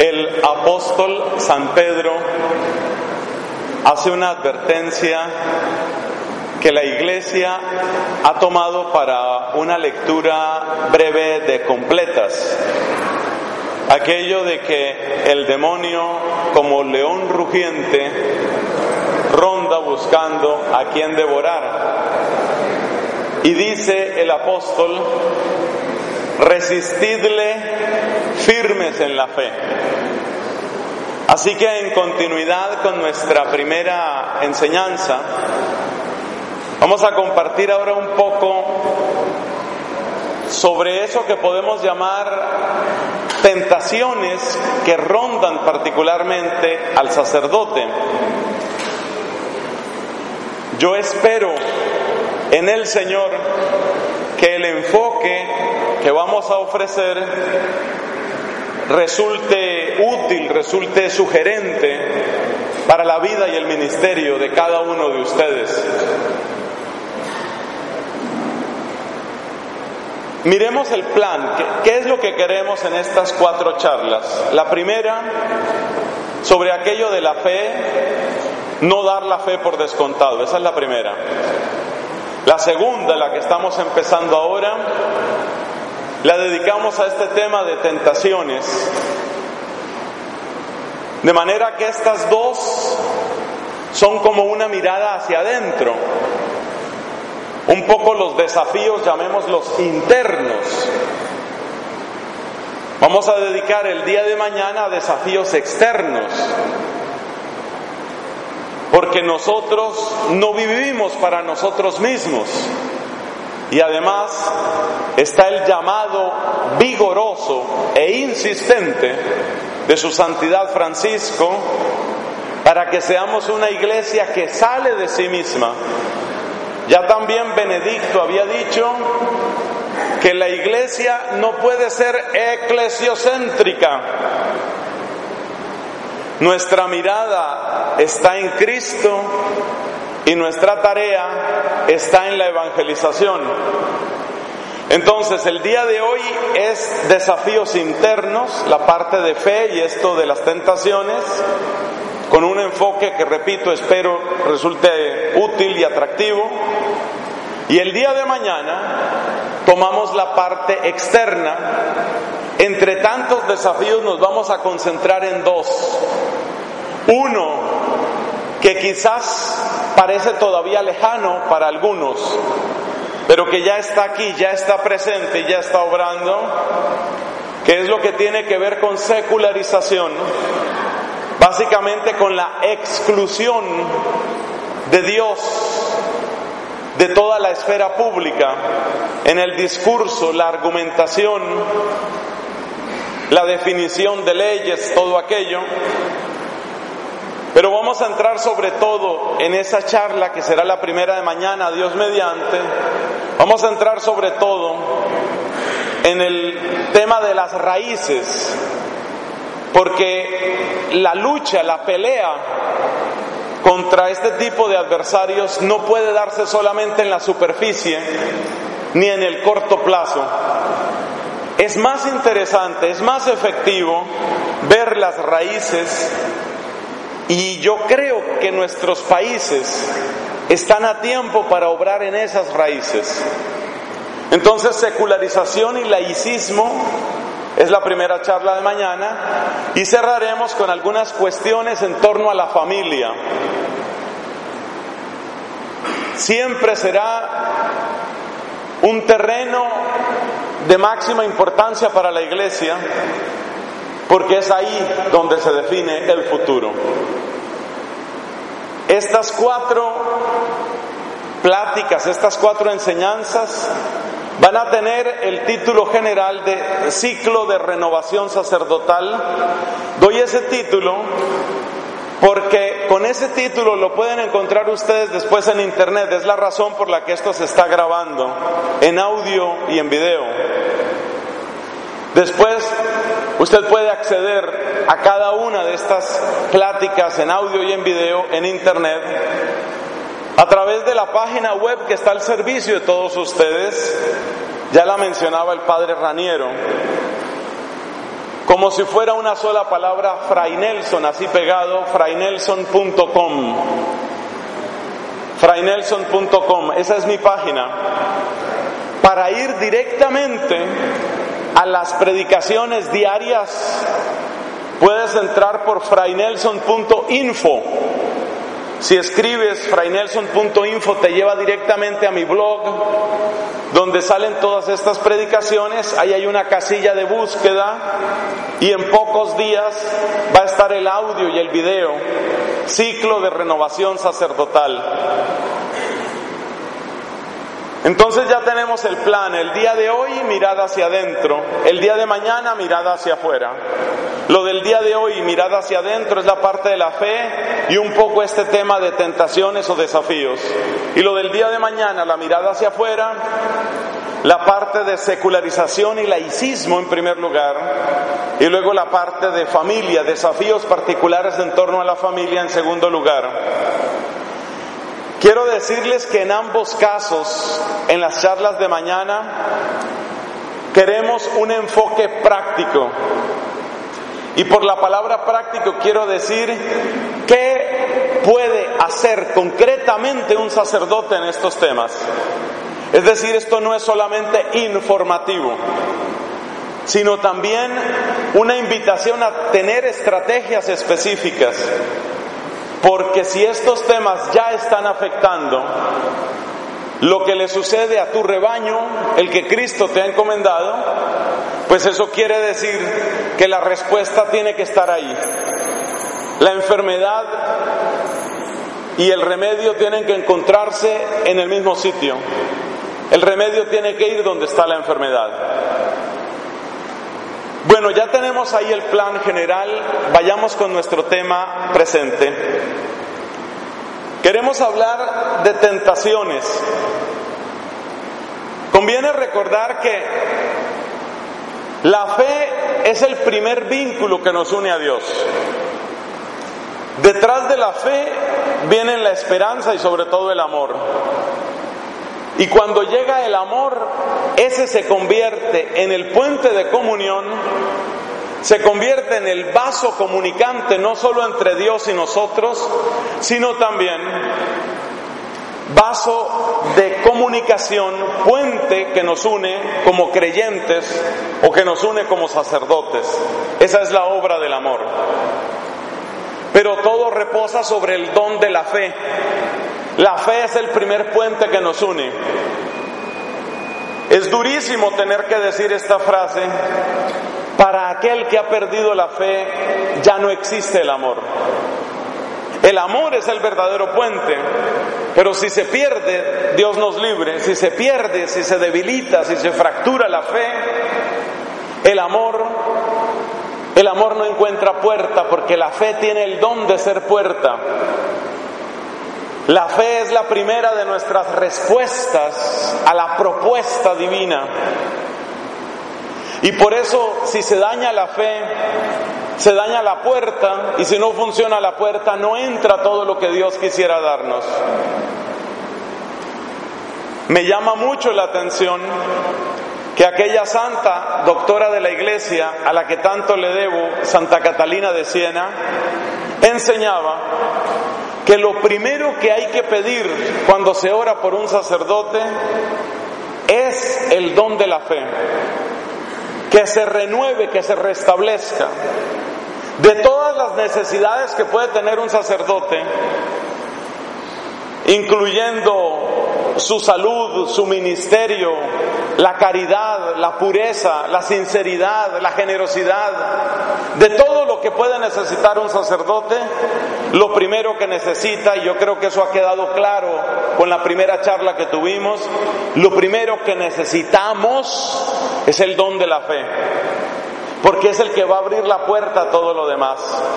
El apóstol San Pedro hace una advertencia que la Iglesia ha tomado para una lectura breve de completas. Aquello de que el demonio, como león rugiente, ronda buscando a quien devorar. Y dice el apóstol: resistidle firmes en la fe. Así que en continuidad con nuestra primera enseñanza, vamos a compartir ahora un poco sobre eso que podemos llamar tentaciones que rondan particularmente al sacerdote. Yo espero en el Señor que el enfoque que vamos a ofrecer resulte útil, resulte sugerente para la vida y el ministerio de cada uno de ustedes. Miremos el plan. ¿Qué es lo que queremos en estas 4 charlas? La primera, sobre aquello de la fe, no dar la fe por descontado. Esa es la primera. La segunda, la que estamos empezando ahora, la dedicamos a este tema de tentaciones. De manera que estas dos son como una mirada hacia adentro. Un poco los desafíos, llamémoslos internos. Vamos a dedicar el día de mañana a desafíos externos. Porque nosotros no vivimos para nosotros mismos. Y además está el llamado vigoroso e insistente de su santidad Francisco para que seamos una iglesia que sale de sí misma. Ya también Benedicto había dicho que la iglesia no puede ser eclesiocéntrica. Nuestra mirada está en Cristo y nuestra tarea está en la evangelización. Entonces, el día de hoy es desafíos internos, la parte de fe y esto de las tentaciones, con un enfoque que, repito, espero resulte útil y atractivo. Y el día de mañana tomamos la parte externa. Entre tantos desafíos nos vamos a concentrar en 2. Uno, que quizás parece todavía lejano para algunos, pero que ya está aquí, ya está presente, ya está obrando, que es lo que tiene que ver con secularización, básicamente con la exclusión de Dios de toda la esfera pública, en el discurso, la argumentación, la definición de leyes, todo aquello. Pero vamos a entrar sobre todo en esa charla que será la primera de mañana, Dios mediante. Vamos a entrar sobre todo en el tema de las raíces, porque la lucha, la pelea contra este tipo de adversarios no puede darse solamente en la superficie ni en el corto plazo. Es más interesante, es más efectivo ver las raíces. Y yo creo que nuestros países están a tiempo para obrar en esas raíces. Entonces, secularización y laicismo es la primera charla de mañana, y cerraremos con algunas cuestiones en torno a la familia. Siempre será un terreno de máxima importancia para la Iglesia, porque es ahí donde se define el futuro. Estas 4 pláticas, estas 4 enseñanzas van a tener el título general de Ciclo de Renovación Sacerdotal. Doy ese título porque con ese título lo pueden encontrar ustedes después en internet. Es la razón por la que esto se está grabando en audio y en video. Después usted puede acceder a cada una de estas pláticas en audio y en video en internet a través de la página web que está al servicio de todos ustedes. Ya la mencionaba el padre Raniero. como si fuera una sola palabra, Fray Nelson, así pegado, fraynelson.com. fraynelson.com, esa es mi página, para ir directamente a las predicaciones diarias. Puedes entrar por fraynelson.info. Si escribes fraynelson.info te lleva directamente a mi blog, donde salen todas estas predicaciones. Ahí hay una casilla de búsqueda y en pocos días va a estar el audio y el video, ciclo de renovación sacerdotal. Entonces ya tenemos el plan. El día de hoy, mirada hacia adentro. El día de mañana, mirada hacia afuera. Lo del día de hoy, mirada hacia adentro, es la parte de la fe y un poco este tema de tentaciones o desafíos. Y lo del día de mañana, la mirada hacia afuera, la parte de secularización y laicismo en primer lugar, y luego la parte de familia, desafíos particulares en torno a la familia en segundo lugar. Quiero decirles que en ambos casos, en las charlas de mañana, queremos un enfoque práctico. Y por la palabra práctico quiero decir qué puede hacer concretamente un sacerdote en estos temas. Es decir, esto no es solamente informativo, sino también una invitación a tener estrategias específicas. Porque si estos temas ya están afectando lo que le sucede a tu rebaño, el que Cristo te ha encomendado, pues eso quiere decir que la respuesta tiene que estar ahí. La enfermedad y el remedio tienen que encontrarse en el mismo sitio. El remedio tiene que ir donde está la enfermedad. Bueno, ya tenemos ahí el plan general. Vayamos con nuestro tema presente. Queremos hablar de tentaciones. Conviene recordar que la fe es el primer vínculo que nos une a Dios. Detrás de la fe vienen la esperanza y sobre todo el amor. Y cuando llega el amor, ese se convierte en el puente de comunión, se convierte en el vaso comunicante no solo entre Dios y nosotros, sino también vaso de comunicación, puente que nos une como creyentes o que nos une como sacerdotes. Esa es la obra del amor. Pero todo reposa sobre el don de la fe. La fe es el primer puente que nos une. Es durísimo tener que decir esta frase: para aquel que ha perdido la fe, ya no existe el amor. El amor es el verdadero puente, pero si se pierde, Dios nos libre, si se pierde, si se debilita, si se fractura la fe, el amor no encuentra puerta, porque la fe tiene el don de ser puerta. La fe es la primera de nuestras respuestas a la propuesta divina. Y por eso, si se daña la fe, se daña la puerta, y si no funciona la puerta, no entra todo lo que Dios quisiera darnos. Me llama mucho la atención que aquella santa, doctora de la Iglesia, a la que tanto le debo, Santa Catalina de Siena, enseñaba que lo primero que hay que pedir cuando se ora por un sacerdote es el don de la fe, que se renueve, que se restablezca. De todas las necesidades que puede tener un sacerdote, incluyendo su salud, su ministerio, la caridad, la pureza, la sinceridad, la generosidad, de todo lo que puede necesitar un sacerdote, lo primero que necesita, y yo creo que eso ha quedado claro con la primera charla que tuvimos, lo primero que necesitamos es el don de la fe, porque es el que va a abrir la puerta a todo lo demás.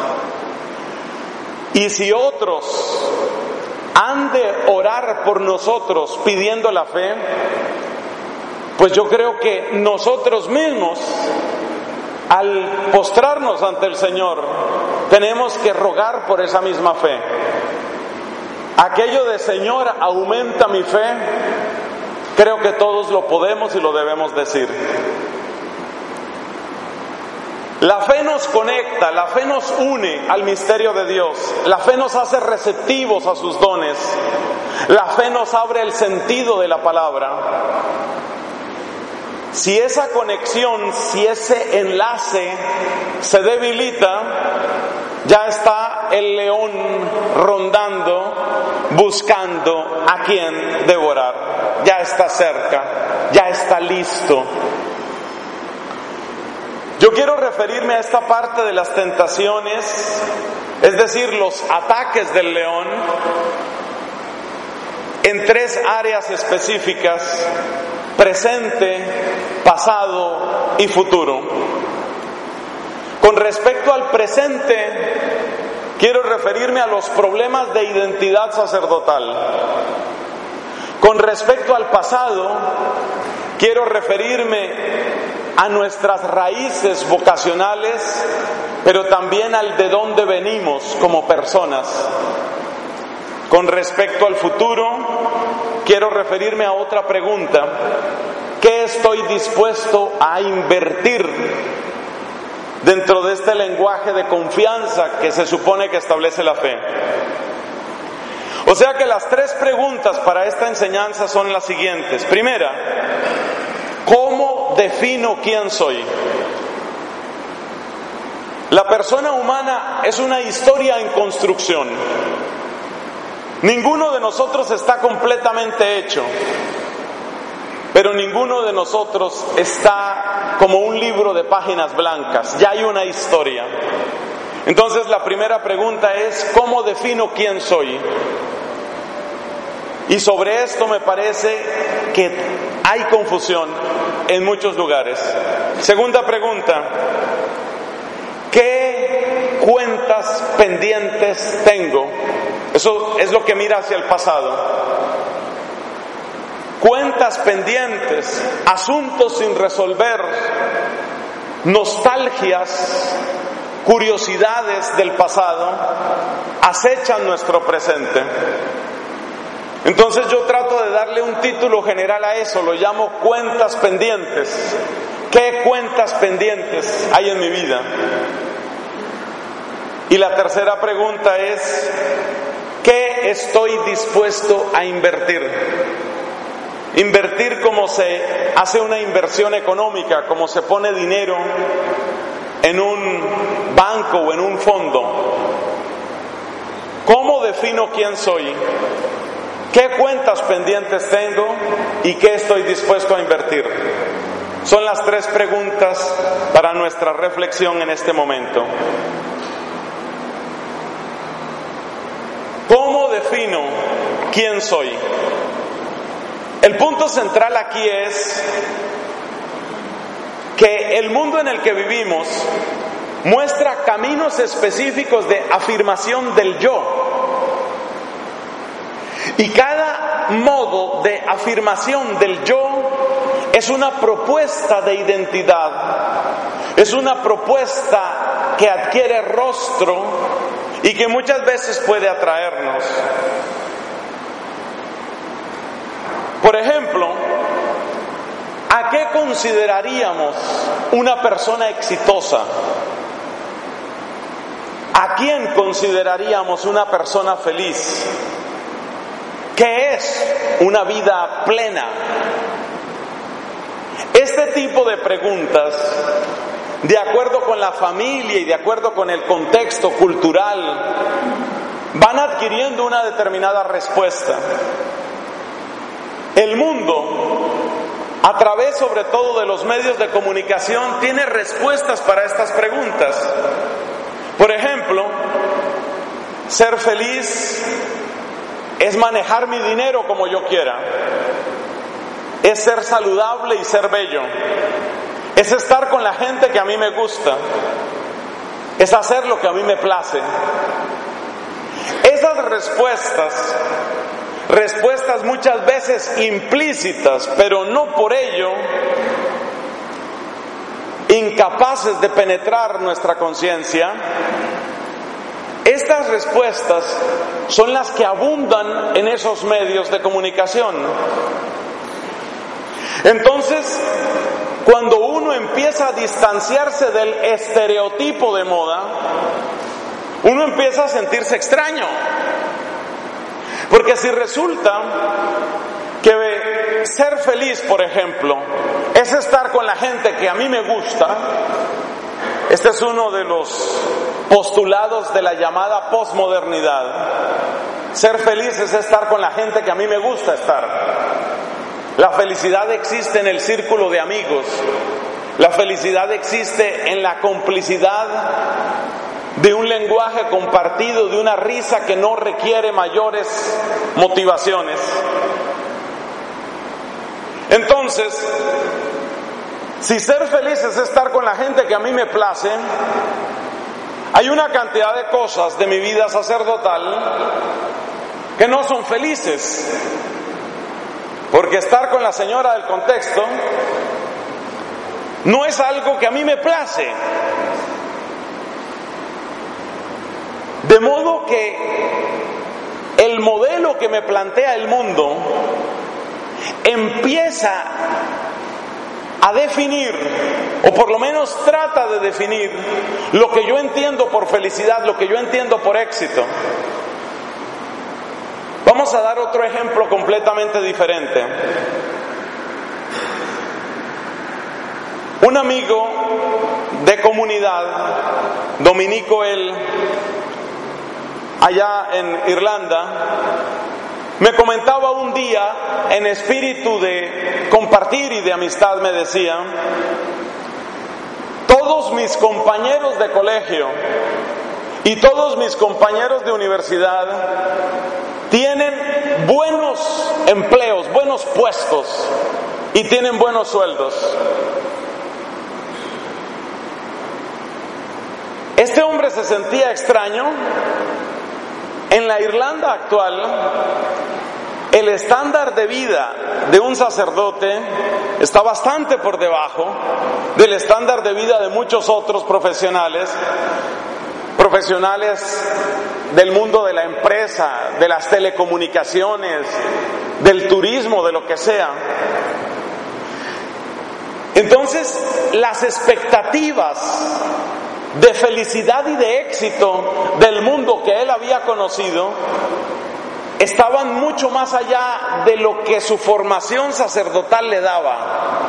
Y si otros han de orar por nosotros pidiendo la fe, pues yo creo que nosotros mismos, al postrarnos ante el Señor, tenemos que rogar por esa misma fe. Aquello de Señor, aumenta mi fe, creo que todos lo podemos y lo debemos decir. La fe nos conecta, la fe nos une al misterio de Dios, la fe nos hace receptivos a sus dones, la fe nos abre el sentido de la palabra. Si esa conexión, si ese enlace se debilita, ya está el león rondando, buscando a quien devorar. Ya está cerca, ya está listo. Yo quiero referirme a esta parte de las tentaciones, es decir, los ataques del león, en tres áreas específicas: presente, pasado y futuro. Con respecto al presente, quiero referirme a los problemas de identidad sacerdotal. Con respecto al pasado, quiero referirme a nuestras raíces vocacionales, pero también al de dónde venimos como personas. Con respecto al futuro, quiero referirme a otra pregunta: ¿qué estoy dispuesto a invertir dentro de este lenguaje de confianza que se supone que establece la fe? O sea que las tres preguntas para esta enseñanza son las siguientes. Primera, ¿cómo defino quién soy? La persona humana es una historia en construcción. Ninguno de nosotros está completamente hecho, pero ninguno de nosotros está como un libro de páginas blancas. Ya hay una historia. Entonces la primera pregunta es: ¿cómo defino quién soy? Y sobre esto me parece que hay confusión en muchos lugares. Segunda pregunta: ¿qué cuentas pendientes tengo? Eso es lo que mira hacia el pasado. Cuentas pendientes, asuntos sin resolver, nostalgias, curiosidades del pasado acechan nuestro presente. Entonces yo trato de darle un título general a eso, lo llamo cuentas pendientes. ¿Qué cuentas pendientes hay en mi vida? Y la tercera pregunta es: ¿qué estoy dispuesto a invertir? Invertir como se hace una inversión económica, como se pone dinero en un banco o en un fondo. ¿Cómo defino quién soy? ¿Qué cuentas pendientes tengo? ¿Y qué estoy dispuesto a invertir? Son las tres preguntas para nuestra reflexión en este momento. ¿Cómo defino quién soy? El punto central aquí es que el mundo en el que vivimos muestra caminos específicos de afirmación del yo. Y cada modo de afirmación del yo es una propuesta de identidad, es una propuesta que adquiere rostro y que muchas veces puede atraernos. Por ejemplo, ¿a qué consideraríamos una persona exitosa? ¿A quién consideraríamos una persona feliz? ¿Qué es una vida plena? Este tipo de preguntas, de acuerdo con la familia y de acuerdo con el contexto cultural, van adquiriendo una determinada respuesta. El mundo, a través sobre todo de los medios de comunicación, tiene respuestas para estas preguntas. Por ejemplo, ser feliz es manejar mi dinero como yo quiera, es ser saludable y ser bello, es estar con la gente que a mí me gusta, es hacer lo que a mí me place. Esas respuestas muchas veces implícitas, pero no por ello incapaces de penetrar nuestra conciencia, estas respuestas son las que abundan en esos medios de comunicación. Entonces, cuando uno empieza a distanciarse del estereotipo de moda, uno empieza a sentirse extraño. Porque si resulta que ser feliz, por ejemplo, es estar con la gente que a mí me gusta, este es uno de los postulados de la llamada posmodernidad. Ser feliz es estar con la gente que a mí me gusta estar. La felicidad existe en el círculo de amigos. La felicidad existe en la complicidad de un lenguaje compartido, de una risa que no requiere mayores motivaciones. Entonces, si ser feliz es estar con la gente que a mí me place, hay una cantidad de cosas de mi vida sacerdotal que no son felices, porque estar con la señora del contexto no es algo que a mí me place. De modo que el modelo que me plantea el mundo empieza a definir, o por lo menos trata de definir, lo que yo entiendo por felicidad, lo que yo entiendo por éxito. Vamos a dar otro ejemplo completamente diferente. Un amigo de comunidad, dominico él, allá en Irlanda, me comentaba un día, en espíritu de compartir y de amistad, me decía: todos mis compañeros de colegio y todos mis compañeros de universidad tienen buenos empleos, buenos puestos y tienen buenos sueldos. Este hombre se sentía extraño. En la Irlanda actual, el estándar de vida de un sacerdote está bastante por debajo del estándar de vida de muchos otros profesionales del mundo de la empresa, de las telecomunicaciones, del turismo, de lo que sea. Entonces, las expectativas de felicidad y de éxito del mundo que él había conocido estaban mucho más allá de lo que su formación sacerdotal le daba.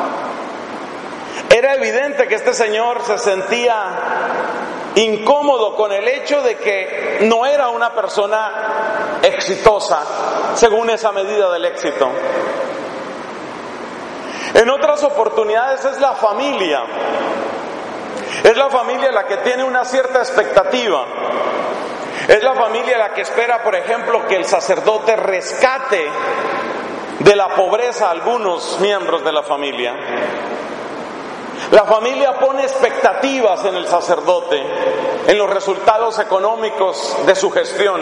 Era evidente que este señor se sentía incómodo con el hecho de que no era una persona exitosa según esa medida del éxito. En otras oportunidades es la familia. Es la familia la que tiene una cierta expectativa. Es la familia la que espera, por ejemplo, que el sacerdote rescate de la pobreza a algunos miembros de la familia. La familia pone expectativas en el sacerdote, en los resultados económicos de su gestión.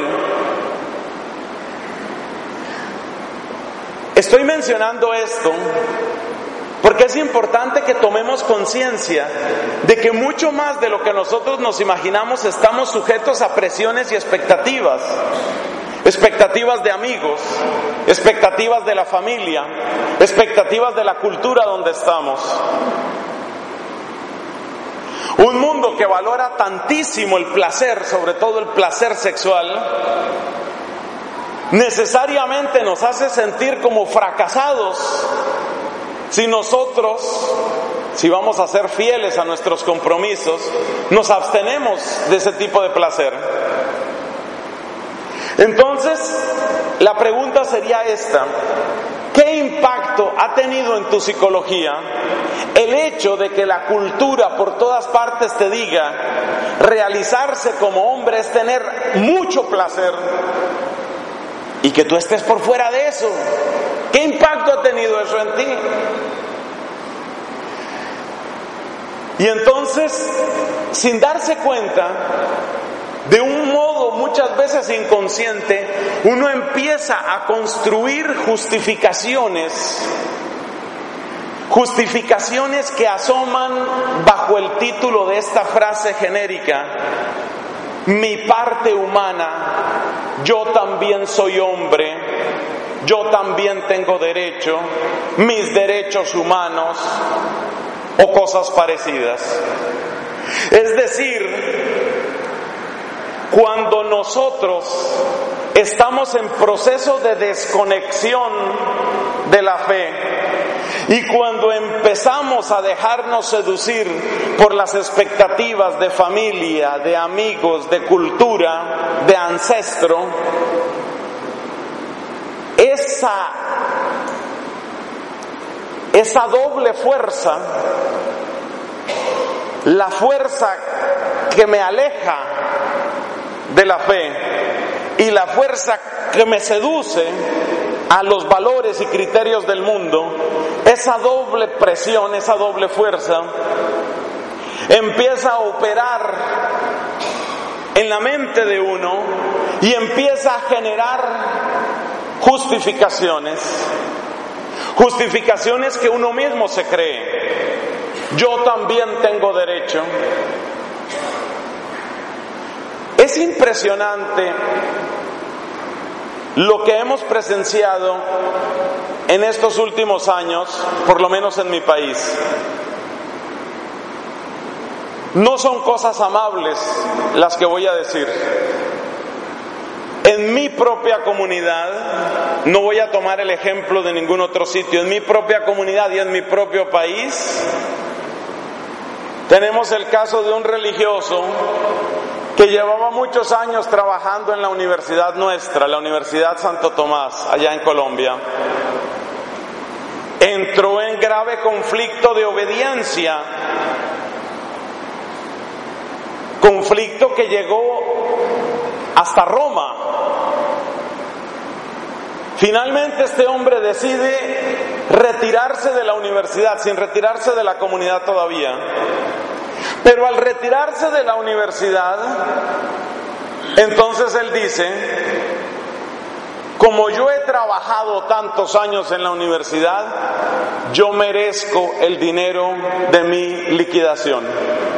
Estoy mencionando esto porque es importante que tomemos conciencia de que mucho más de lo que nosotros nos imaginamos estamos sujetos a presiones y expectativas. Expectativas de amigos, expectativas de la familia, expectativas de la cultura donde estamos. Un mundo que valora tantísimo el placer, sobre todo el placer sexual, necesariamente nos hace sentir como fracasados si nosotros, si vamos a ser fieles a nuestros compromisos, nos abstenemos de ese tipo de placer. Entonces, la pregunta sería esta: ¿qué impacto ha tenido en tu psicología el hecho de que la cultura por todas partes te diga realizarse como hombre es tener mucho placer y que tú estés por fuera de eso? ¿Qué impacto ha tenido eso en ti? Y entonces, sin darse cuenta, de un modo muchas veces inconsciente, uno empieza a construir justificaciones que asoman bajo el título de esta frase genérica: mi parte humana, yo también soy hombre, yo también tengo derecho, mis derechos humanos. o cosas parecidas. Es decir, cuando nosotros estamos en proceso de desconexión de la fe y cuando empezamos a dejarnos seducir por las expectativas de familia, de amigos, de cultura, de ancestro, esa doble fuerza, la fuerza que me aleja de la fe y la fuerza que me seduce a los valores y criterios del mundo, esa doble presión, esa doble fuerza empieza a operar en la mente de uno y empieza a generar justificaciones que uno mismo se cree. Yo también tengo derecho. Es impresionante lo que hemos presenciado en estos últimos años, por lo menos en mi país. No son cosas amables las que voy a decir. En mi propia comunidad, no voy a tomar el ejemplo de ningún otro sitio, en mi propia comunidad y en mi propio país, tenemos el caso de un religioso que llevaba muchos años trabajando en la universidad nuestra, la Universidad Santo Tomás, allá en Colombia. Entró en grave conflicto de obediencia, conflicto que llegó hasta Roma. Finalmente este hombre decide retirarse de la universidad, sin retirarse de la comunidad todavía. Pero al retirarse de la universidad, entonces él dice: como yo he trabajado tantos años en la universidad, yo merezco el dinero de mi liquidación.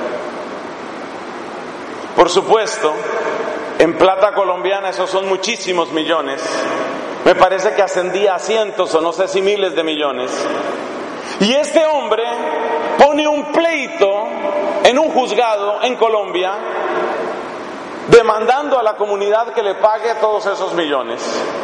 Por supuesto, en plata colombiana esos son muchísimos millones. Me parece que ascendía a cientos o no sé si miles de millones. Y este hombre pone un pleito en un juzgado en Colombia, demandando a la comunidad que le pague todos esos millones.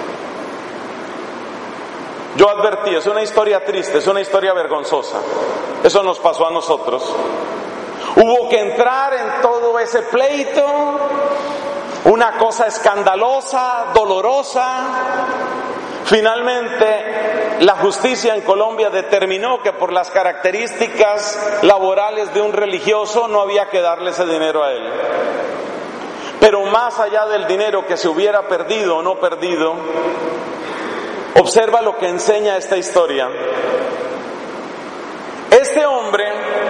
Yo advertí, es una historia triste, es una historia vergonzosa. Eso nos pasó a nosotros. Hubo que entrar en todo ese pleito, una cosa escandalosa, dolorosa. Finalmente, la justicia en Colombia determinó que por las características laborales de un religioso no había que darle ese dinero a él. Pero más allá del dinero que se hubiera perdido o no perdido, observa lo que enseña esta historia. Este hombre,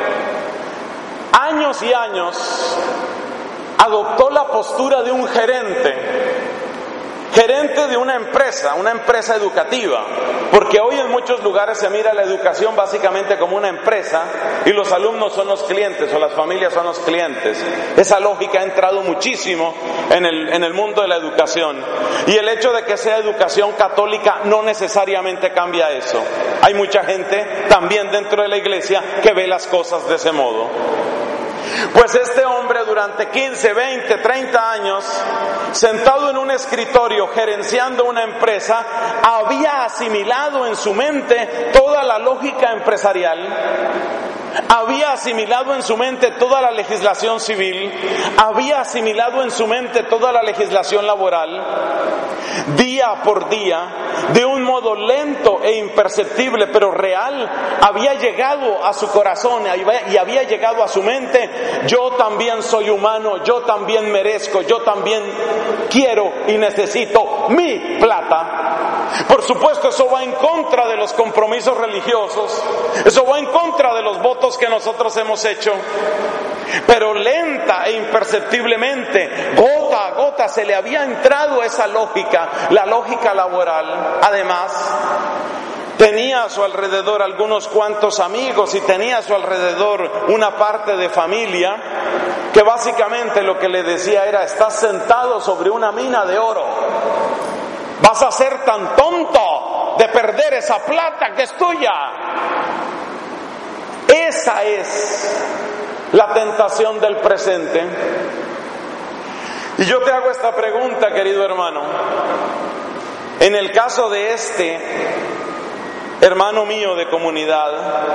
años y años, adoptó la postura de un gerente de una empresa educativa, porque hoy en muchos lugares se mira la educación básicamente como una empresa y los alumnos son los clientes o las familias son los clientes. Esa lógica ha entrado muchísimo en el mundo de la educación, y el hecho de que sea educación católica no necesariamente cambia eso. Hay mucha gente también dentro de la iglesia que ve las cosas de ese modo. Pues este hombre durante 15, 20, 30 años, sentado en un escritorio gerenciando una empresa, había asimilado en su mente toda la lógica empresarial, había asimilado en su mente toda la legislación civil, había asimilado en su mente toda la legislación laboral. Día por día, de un modo lento e imperceptible pero real, había llegado a su corazón y había llegado a su mente: yo también soy humano, yo también merezco, yo también quiero y necesito mi plata. Por supuesto, eso va en contra de los compromisos religiosos, eso va en contra de los votos que nosotros hemos hecho, pero lenta e imperceptiblemente, gota a gota, se le había entrado esa lógica, la lógica laboral. Además, tenía a su alrededor algunos cuantos amigos y tenía a su alrededor una parte de familia que básicamente lo que le decía era: estás sentado sobre una mina de oro, vas a ser tan tonto de perder esa plata que es tuya. Esa es la tentación del presente. Y yo te hago esta pregunta, querido hermano. En el caso de este hermano mío de comunidad,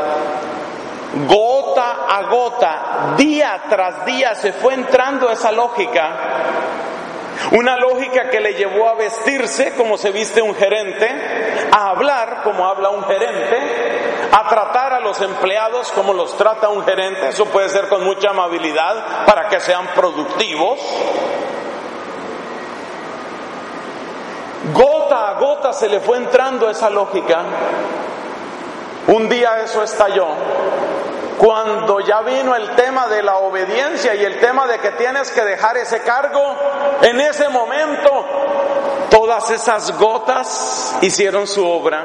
gota a gota, día tras día, se fue entrando esa lógica. Una lógica que le llevó a vestirse como se viste un gerente, a hablar como habla un gerente, a tratar a los empleados como los trata un gerente. Eso puede ser con mucha amabilidad para que sean productivos. Gota a gota se le fue entrando esa lógica. Un día eso estalló, cuando ya vino el tema de la obediencia y el tema de que tienes que dejar ese cargo. En ese momento, todas esas gotas hicieron su obra.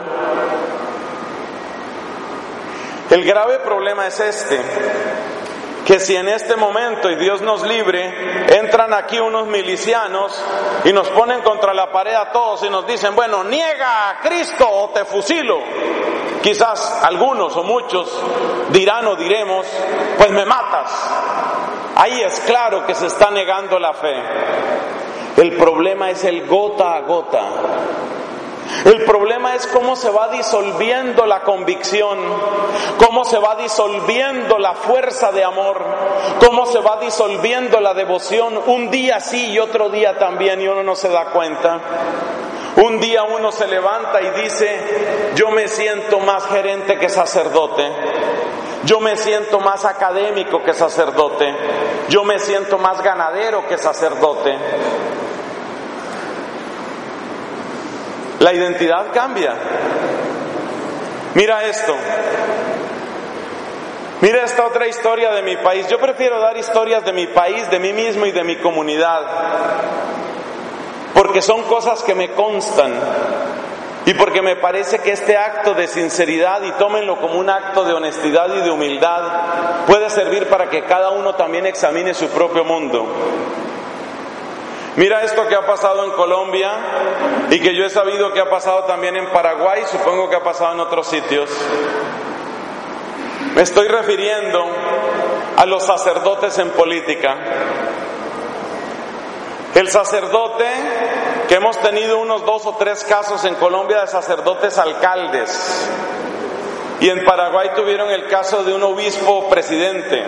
El grave problema es este, que si en este momento, y Dios nos libre, entran aquí unos milicianos y nos ponen contra la pared a todos y nos dicen, bueno, niega a Cristo o te fusilo. Quizás algunos o muchos dirán o diremos, pues me matas. Ahí es claro que se está negando la fe. El problema es el gota a gota. El problema es cómo se va disolviendo la convicción, cómo se va disolviendo la fuerza de amor, cómo se va disolviendo la devoción, un día sí y otro día también, y uno no se da cuenta. Un día uno se levanta y dice, yo me siento más gerente que sacerdote, yo me siento más académico que sacerdote, yo me siento más ganadero que sacerdote. La identidad cambia. Mira esto. Mira esta otra historia de mi país. Yo prefiero dar historias de mi país, de mí mismo y de mi comunidad, porque son cosas que me constan y porque me parece que este acto de sinceridad, y tómenlo como un acto de honestidad y de humildad, puede servir para que cada uno también examine su propio mundo. Mira esto que ha pasado en Colombia y que yo he sabido que ha pasado también en Paraguay, supongo que ha pasado en otros sitios. Me estoy refiriendo a los sacerdotes en política. El sacerdote, que hemos tenido unos 2 o 3 casos en Colombia de sacerdotes alcaldes, y en Paraguay tuvieron el caso de un obispo presidente.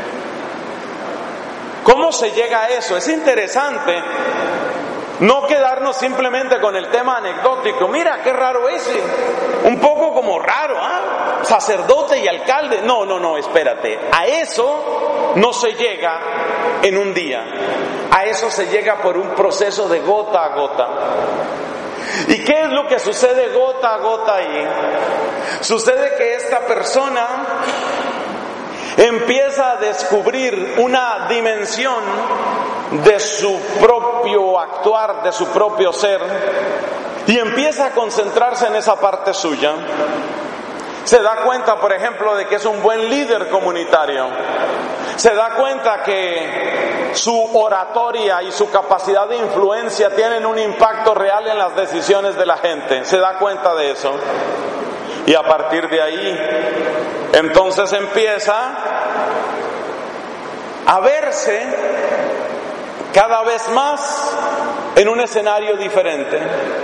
¿Cómo se llega a eso? Es interesante no quedarnos simplemente con el tema anecdótico. Mira, qué raro ese. Un poco como raro, ¿ah? Sacerdote y alcalde. No, espérate. A eso no se llega en un día. A eso se llega por un proceso de gota a gota. ¿Y qué es lo que sucede gota a gota ahí? Sucede que esta persona empieza a descubrir una dimensión de su propio actuar, de su propio ser, y empieza a concentrarse en esa parte suya. Se da cuenta, por ejemplo, de que es un buen líder comunitario. Se da cuenta que su oratoria y su capacidad de influencia tienen un impacto real en las decisiones de la gente. Se da cuenta de eso. Y a partir de ahí, entonces empieza a verse cada vez más en un escenario diferente.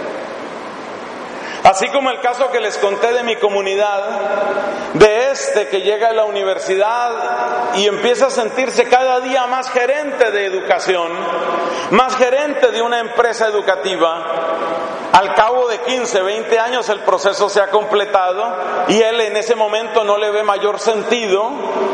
Así como el caso que les conté de mi comunidad, de este que llega a la universidad y empieza a sentirse cada día más gerente de educación, más gerente de una empresa educativa. Al cabo de 15, 20 años el proceso se ha completado y él en ese momento no le ve mayor sentido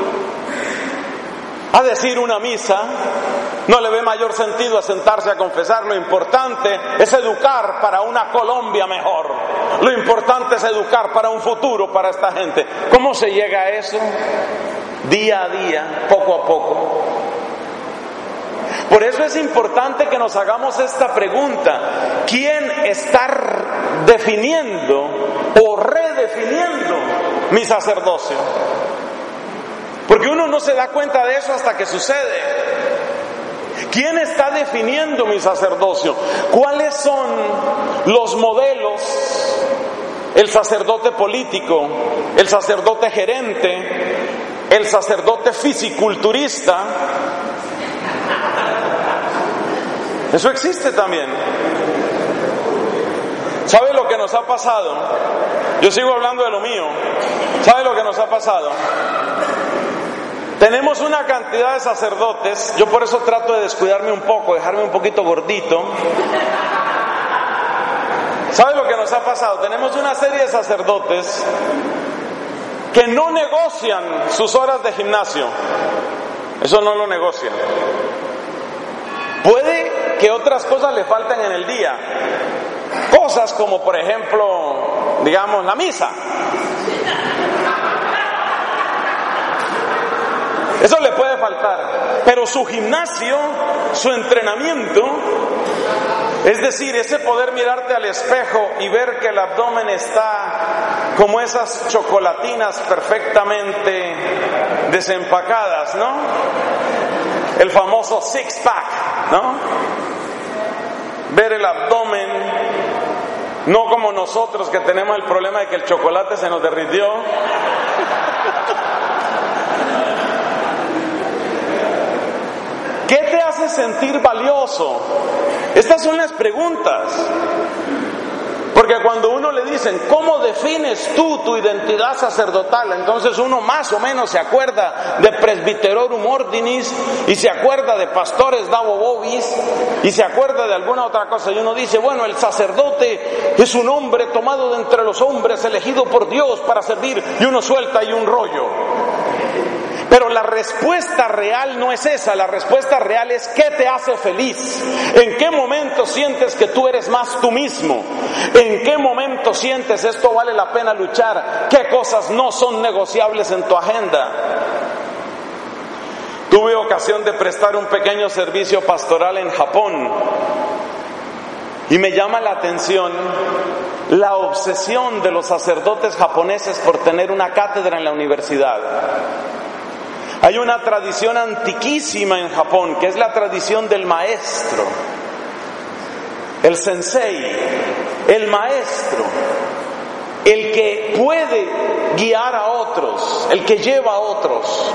a decir una misa, no le ve mayor sentido a sentarse a confesar. Lo importante es educar para una Colombia mejor. Lo importante es educar para un futuro para esta gente. ¿Cómo se llega a eso? Día a día, poco a poco. Por eso es importante que nos hagamos esta pregunta: ¿quién está definiendo o redefiniendo mi sacerdocio? Porque uno no se da cuenta de eso hasta que sucede. ¿Quién está definiendo mi sacerdocio? ¿Cuáles son los modelos? El sacerdote político, el sacerdote gerente, el sacerdote fisiculturista. Eso existe también. ¿Sabe lo que nos ha pasado? Yo sigo hablando de lo mío. ¿Sabe lo que nos ha pasado? Tenemos una cantidad de sacerdotes, yo por eso trato de descuidarme un poco, dejarme un poquito gordito. ¿Sabe lo que nos ha pasado? Tenemos una serie de sacerdotes que no negocian sus horas de gimnasio. Eso no lo negocian. Puede que otras cosas le falten en el día. Cosas como, por ejemplo, digamos, la misa. Eso le puede faltar, pero su gimnasio, su entrenamiento, es decir, ese poder mirarte al espejo y ver que el abdomen está como esas chocolatinas perfectamente desempacadas, ¿no? El famoso six-pack, ¿no? Ver el abdomen, no como nosotros que tenemos el problema de que el chocolate se nos derritió. ¿Qué te hace sentir valioso? Estas son las preguntas. Porque cuando uno le dicen, ¿cómo defines tú tu identidad sacerdotal? Entonces uno más o menos se acuerda de Presbyterorum Ordinis y se acuerda de Pastores Davo Vobis y se acuerda de alguna otra cosa. Y uno dice, bueno, el sacerdote es un hombre tomado de entre los hombres, elegido por Dios para servir, y uno suelta y un rollo. Pero la respuesta real no es esa, la respuesta real es ¿qué te hace feliz? ¿En qué momento sientes que tú eres más tú mismo? ¿En qué momento sientes esto vale la pena luchar? ¿Qué cosas no son negociables en tu agenda? Tuve ocasión de prestar un pequeño servicio pastoral en Japón y me llama la atención la obsesión de los sacerdotes japoneses por tener una cátedra en la universidad. Hay una tradición antiquísima en Japón, que es la tradición del maestro, el sensei, el maestro, el que puede guiar a otros, el que lleva a otros.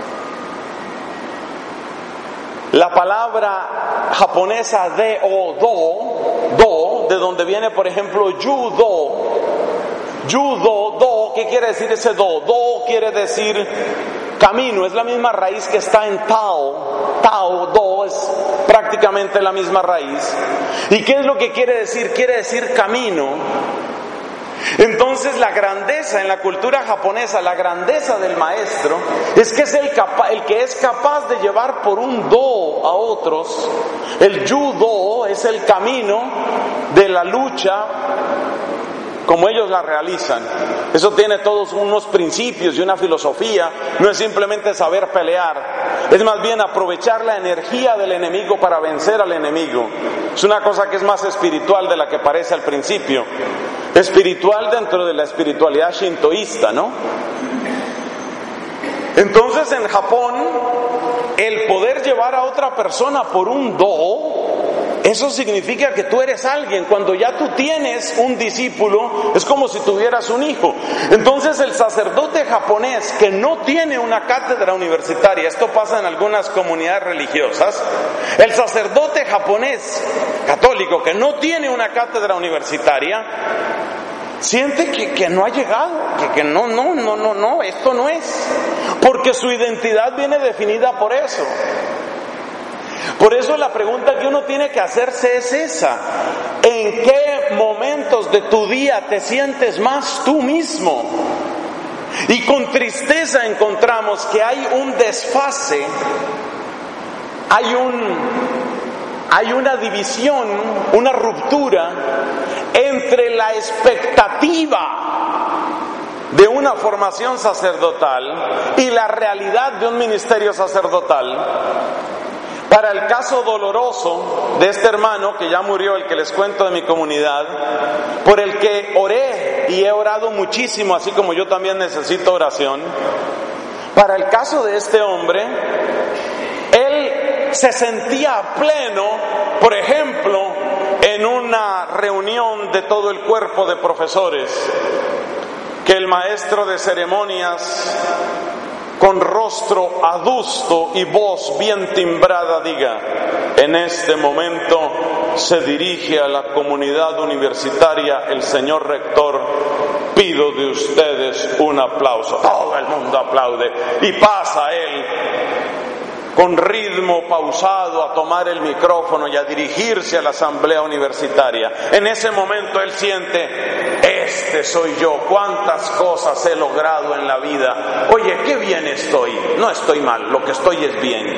La palabra japonesa de o do, de donde viene por ejemplo judo, ¿qué quiere decir ese do? Do quiere decir camino, es la misma raíz que está en Tao, do es prácticamente la misma raíz. ¿Y qué es lo que quiere decir? Quiere decir camino. Entonces la grandeza en la cultura japonesa, la grandeza del maestro, es que es el que es capaz de llevar por un do a otros. El judo es el camino de la lucha como ellos la realizan. Eso tiene todos unos principios y una filosofía. No es simplemente saber pelear, es más bien aprovechar la energía del enemigo para vencer al enemigo. Es una cosa que es más espiritual de la que parece al principio. Espiritual dentro de la espiritualidad shintoísta, ¿no? Entonces en Japón, el poder llevar a otra persona por un do, eso significa que tú eres alguien. Cuando ya tú tienes un discípulo, es como si tuvieras un hijo. Entonces el sacerdote japonés que no tiene una cátedra universitaria, esto pasa en algunas comunidades religiosas, el sacerdote japonés católico que no tiene una cátedra universitaria, siente que no ha llegado, que no, esto no es, porque su identidad viene definida por eso. Por eso la pregunta que uno tiene que hacerse es esa: ¿en qué momentos de tu día te sientes más tú mismo? Y con tristeza encontramos que hay un desfase, hay una división, una ruptura entre la expectativa de una formación sacerdotal y la realidad de un ministerio sacerdotal. Para el caso doloroso de este hermano que ya murió, el que les cuento de mi comunidad, por el que oré y he orado muchísimo, así como yo también necesito oración, para el caso de este hombre, él se sentía pleno, por ejemplo, en una reunión de todo el cuerpo de profesores, que el maestro de ceremonias con rostro adusto y voz bien timbrada diga: en este momento se dirige a la comunidad universitaria el señor rector, pido de ustedes un aplauso. Todo el mundo aplaude y pasa él con ritmo pausado a tomar el micrófono y a dirigirse a la asamblea universitaria. En ese momento él siente: este soy yo, cuántas cosas he logrado en la vida. Oye, qué bien estoy, no estoy mal, lo que estoy es bien.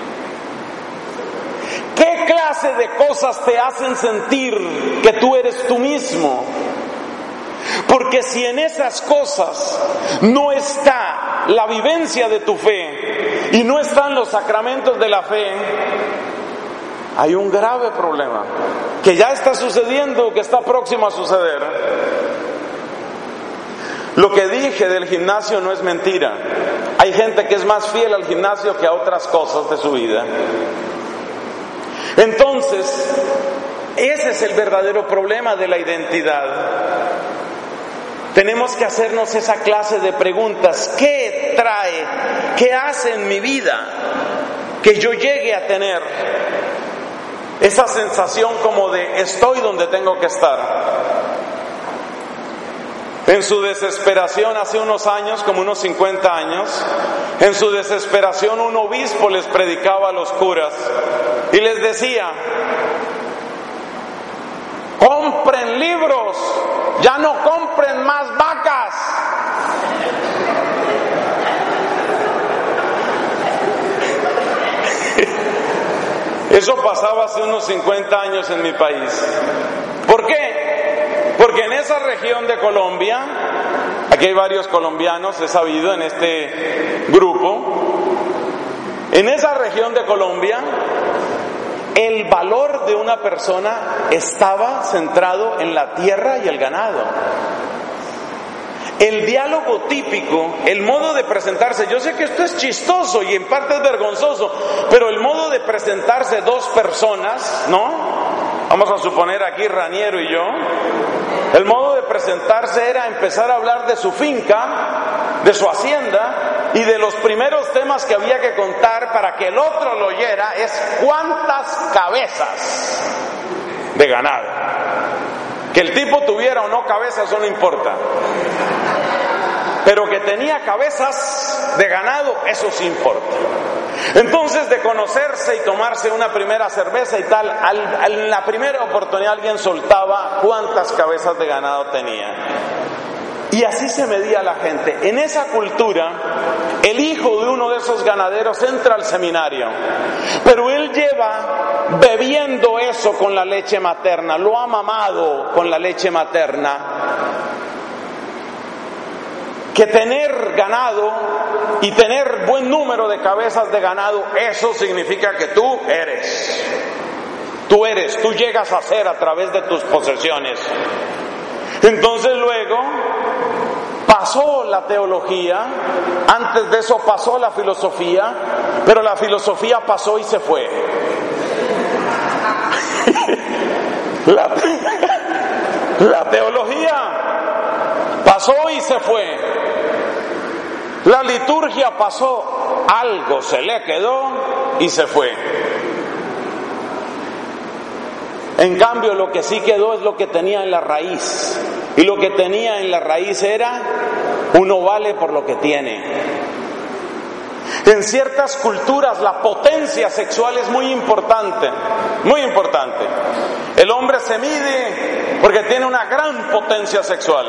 ¿Qué clase de cosas te hacen sentir que tú eres tú mismo? Porque si en esas cosas no está la vivencia de tu fe y no están los sacramentos de la fe, hay un grave problema que ya está sucediendo, que está próximo a suceder. Lo que dije del gimnasio no es mentira. Hay gente que es más fiel al gimnasio que a otras cosas de su vida. Entonces, ese es el verdadero problema de la identidad. Tenemos que hacernos esa clase de preguntas. ¿Qué trae? ¿Qué hace en mi vida que yo llegue a tener esa sensación como de estoy donde tengo que estar? En su desesperación hace unos años, como unos 50 años, en su desesperación un obispo les predicaba a los curas y les decía: compren libros, ya no compren más vacas. Eso pasaba hace unos 50 años en mi país. ¿Por qué? Porque en esa región de Colombia, aquí hay varios colombianos, he sabido, en este grupo, en esa región de Colombia, el valor de una persona estaba centrado en la tierra y el ganado. El diálogo típico, el modo de presentarse, yo sé que esto es chistoso y en parte es vergonzoso, pero el modo de presentarse dos personas, ¿no? Vamos a suponer aquí Raniero y yo. El modo de presentarse era empezar a hablar de su finca, de su hacienda, y de los primeros temas que había que contar para que el otro lo oyera es cuántas cabezas de ganado. Que el tipo tuviera o no cabezas, eso no importa. Pero que tenía cabezas de ganado, eso sí importa. Entonces, de conocerse y tomarse una primera cerveza y tal, en la primera oportunidad alguien soltaba cuántas cabezas de ganado tenía. Y así se medía la gente. En esa cultura, el hijo de uno de esos ganaderos entra al seminario, pero él lleva bebiendo eso con la leche materna, lo ha mamado con la leche materna. Que tener ganado y tener buen número de cabezas de ganado, eso significa que tú llegas a ser a través de tus posesiones. Entonces luego pasó la teología, antes de eso pasó la filosofía, pero la filosofía pasó y se fue. La teología pasó y se fue. La liturgia pasó, algo se le quedó y se fue. En cambio, lo que sí quedó es lo que tenía en la raíz. Y lo que tenía en la raíz era: uno vale por lo que tiene. En ciertas culturas la potencia sexual es muy importante, muy importante. El hombre se mide porque tiene una gran potencia sexual.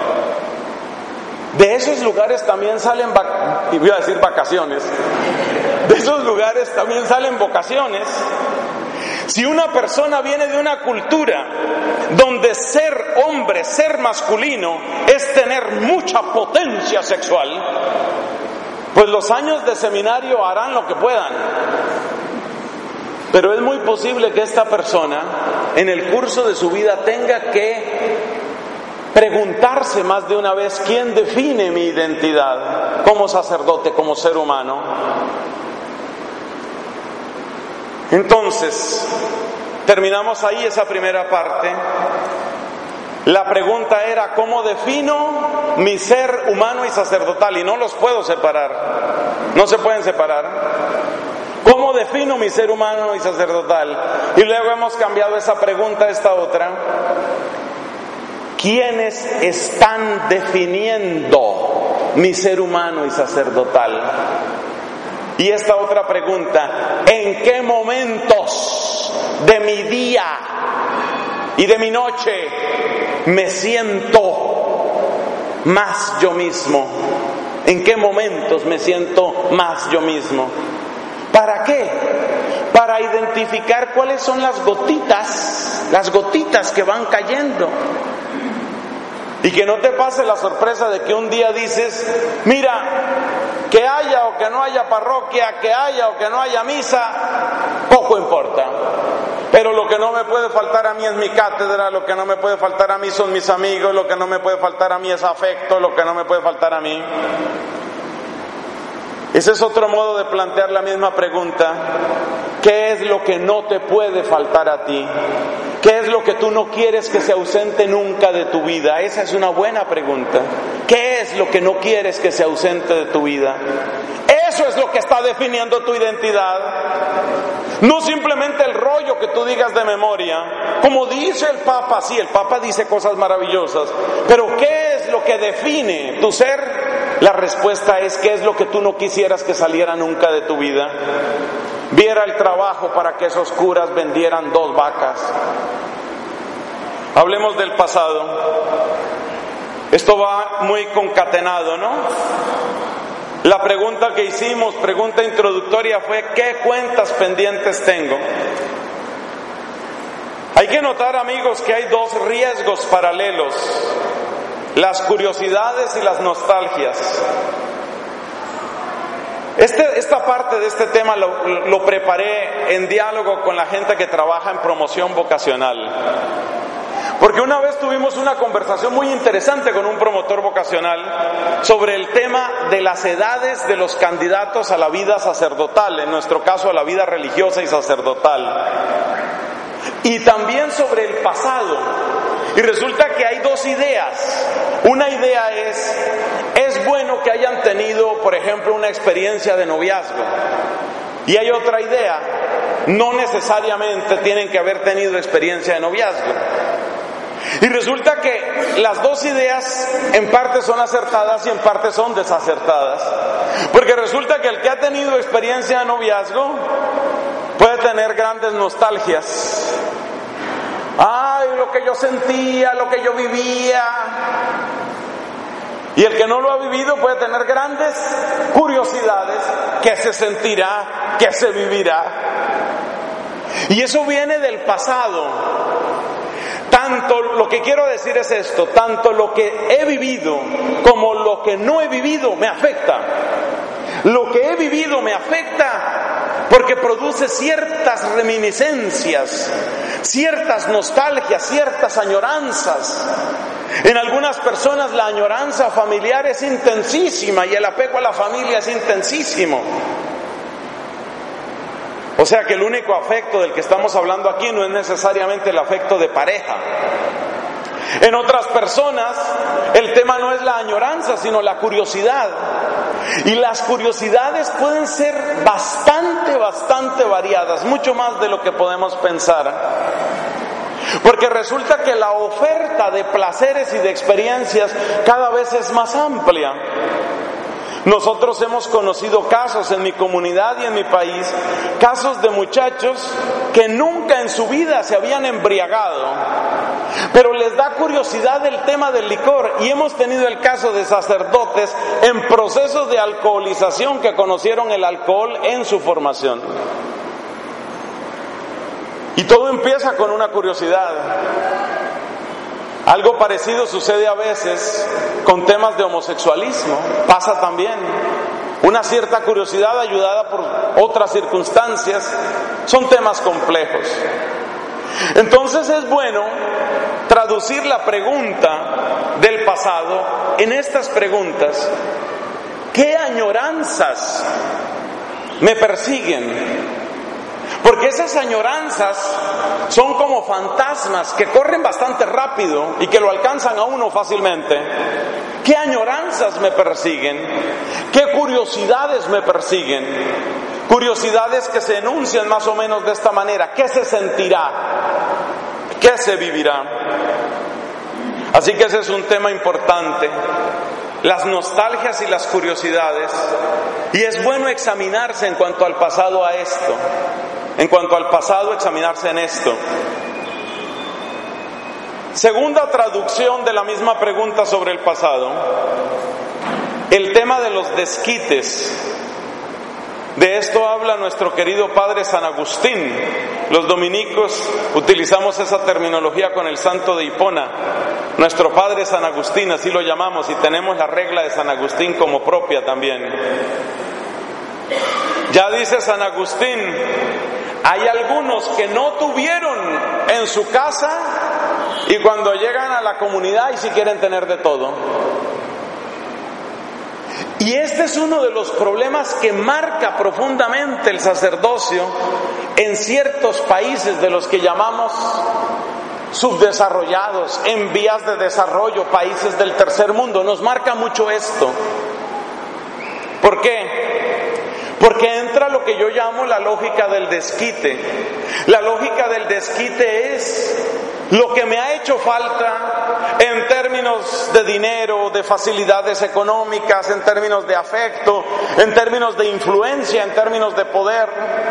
De esos lugares también salen, iba a decir vacaciones, de esos lugares también salen vocaciones. Si una persona viene de una cultura donde ser hombre, ser masculino, es tener mucha potencia sexual, pues los años de seminario harán lo que puedan. Pero es muy posible que esta persona, en el curso de su vida, tenga que preguntarse más de una vez: ¿quién define mi identidad como sacerdote, como ser humano? Entonces, terminamos ahí esa primera parte. La pregunta era: ¿cómo defino mi ser humano y sacerdotal? Y no los puedo separar. no se pueden separar. ¿Cómo defino mi ser humano y sacerdotal? Y luego hemos cambiado esa pregunta a esta otra. ¿Quiénes están definiendo mi ser humano y sacerdotal? Y esta otra pregunta, ¿en qué momentos de mi día y de mi noche me siento más yo mismo? ¿En qué momentos me siento más yo mismo? ¿Para qué? Para identificar cuáles son las gotitas que van cayendo. Y que no te pase la sorpresa de que un día dices, mira, que haya o que no haya parroquia, que haya o que no haya misa, poco importa. Pero lo que no me puede faltar a mí es mi cátedra, lo que no me puede faltar a mí son mis amigos, lo que no me puede faltar a mí es afecto, lo que no me puede faltar a mí. Ese es otro modo de plantear la misma pregunta. ¿Qué es lo que no te puede faltar a ti? ¿Qué es lo que tú no quieres que se ausente nunca de tu vida? Esa es una buena pregunta. ¿Qué es lo que no quieres que se ausente de tu vida? Eso es lo que está definiendo tu identidad. No simplemente el rollo que tú digas de memoria. Como dice el Papa, sí, el Papa dice cosas maravillosas. Pero ¿qué es lo que define tu ser? La respuesta es, ¿qué es lo que tú no quisieras que saliera nunca de tu vida? Viera el trabajo para que esos curas vendieran 2 vacas. Hablemos del pasado. Esto va muy concatenado, ¿no? La pregunta que hicimos, pregunta introductoria, fue ¿qué cuentas pendientes tengo? Hay que notar, amigos, que hay 2 riesgos paralelos: las curiosidades y las nostalgias. Esta parte de este tema lo preparé en diálogo con la gente que trabaja en promoción vocacional. Porque una vez tuvimos una conversación muy interesante con un promotor vocacional sobre el tema de las edades de los candidatos a la vida sacerdotal, en nuestro caso a la vida religiosa y sacerdotal. Y también sobre el pasado. Y resulta que hay 2 ideas. Una idea es bueno que hayan tenido, por ejemplo, una experiencia de noviazgo. Y hay otra idea, no necesariamente tienen que haber tenido experiencia de noviazgo. Y resulta que las 2 ideas en parte son acertadas y en parte son desacertadas. Porque resulta que el que ha tenido experiencia de noviazgo puede tener grandes nostalgias. Ay, lo que yo sentía, lo que yo vivía. Y el que no lo ha vivido puede tener grandes curiosidades. ¿Qué se sentirá? ¿Qué se vivirá? Y eso viene del pasado. Tanto lo que quiero decir es esto: tanto lo que he vivido como lo que no he vivido me afecta. Lo que he vivido me afecta porque produce ciertas reminiscencias, ciertas nostalgias, ciertas añoranzas. En algunas personas la añoranza familiar es intensísima y el apego a la familia es intensísimo. O sea que el único afecto del que estamos hablando aquí no es necesariamente el afecto de pareja. En otras personas el tema no es la añoranza, sino la curiosidad. Y las curiosidades pueden ser bastante variadas, mucho más de lo que podemos pensar. Porque resulta que la oferta de placeres y de experiencias cada vez es más amplia. Nosotros hemos conocido casos en mi comunidad y en mi país, casos de muchachos que nunca en su vida se habían embriagado, pero les da curiosidad el tema del licor. Y hemos tenido el caso de sacerdotes en procesos de alcoholización que conocieron el alcohol en su formación. Y todo empieza con una curiosidad. Algo parecido sucede a veces con temas de homosexualismo, pasa también. Una cierta curiosidad ayudada por otras circunstancias, son temas complejos. Entonces es bueno traducir la pregunta del pasado en estas preguntas: ¿qué añoranzas me persiguen? Porque esas añoranzas son como fantasmas que corren bastante rápido y que lo alcanzan a uno fácilmente, ¿Qué añoranzas me persiguen? ¿Qué curiosidades me persiguen? Curiosidades que se enuncian más o menos de esta manera. ¿Qué se sentirá? ¿Qué se vivirá? Así que ese es un tema importante. Las nostalgias y las curiosidades. Y es bueno examinarse en cuanto al pasado a esto. En cuanto al pasado, examinarse en esto. Segunda traducción de la misma pregunta sobre el pasado. El tema de los desquites. De esto habla nuestro querido padre San Agustín. Los dominicos utilizamos esa terminología con el santo de Hipona. Nuestro padre San Agustín, así lo llamamos, y tenemos la regla de San Agustín como propia también. Ya dice San Agustín, hay algunos que no tuvieron en su casa y cuando llegan a la comunidad y si quieren tener de todo. Y este es uno de los problemas que marca profundamente el sacerdocio en ciertos países de los que llamamos subdesarrollados, en vías de desarrollo, países del tercer mundo. Nos marca mucho esto. ¿Por qué? Porque entra lo que yo llamo la lógica del desquite. La lógica del desquite es lo que me ha hecho falta en términos de dinero, de facilidades económicas, en términos de afecto, en términos de influencia, en términos de poder.